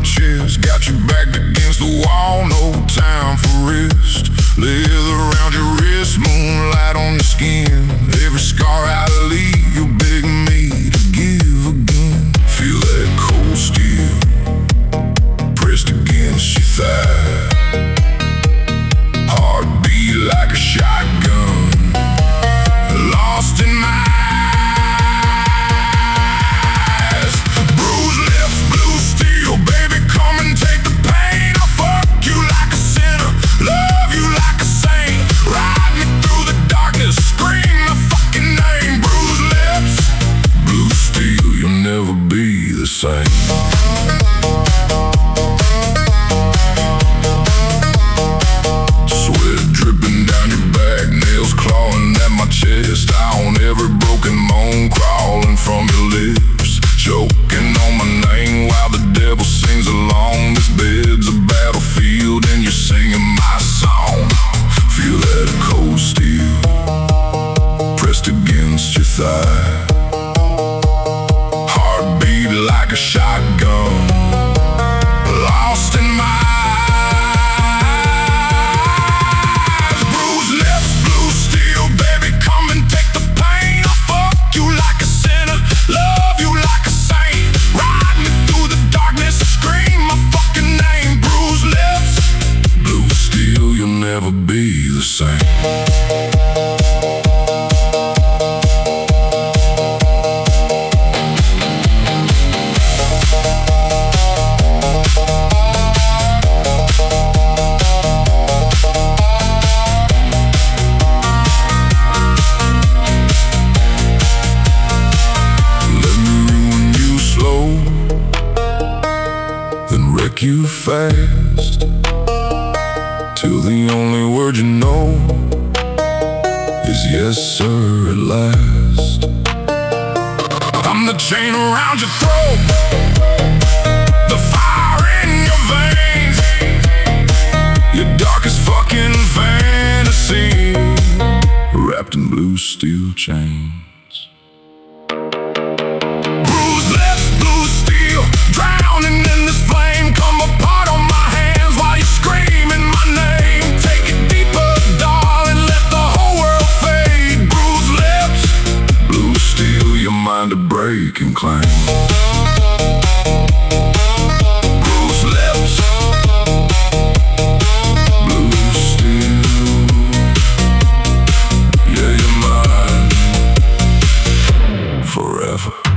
chest. Got you backed against the wall, no time for rest. Leather around your wrist, moonlight on your skin. Every scar I leave, you beg me to give again. Feel that cold steel pressed against your thigh. Heartbeat like a shotgun, lost in my eyes. Bruised lips, blue steel, baby, come and take the pain. I'll fuck you like a sinner, love you like a saint. Ride me through the darkness, scream my fucking name. Bruised lips, blue steel, you'll never be the same. I own every broken bone crawling from your lips, choking on my name while the devil sings along. This bed's a battlefield and you're singing my song. Feel that cold steel pressed against your thigh. Heartbeat like a shotgun, lost in my never be the same. Let me ruin you slow, then wreck you fast, till the only word you know is yes sir at last. I'm the chain around your throat, the fire in your veins, your darkest fucking fantasy, wrapped in blue steel chains. Bruised lips, blue steel, drowning in this flame. Come apart on my hands while you scream my name. Take it deeper, darling, let the whole world fade. Bruised lips, blue steel, your mind to break and claim. Bruised lips, blue steel, yeah, you're mine forever.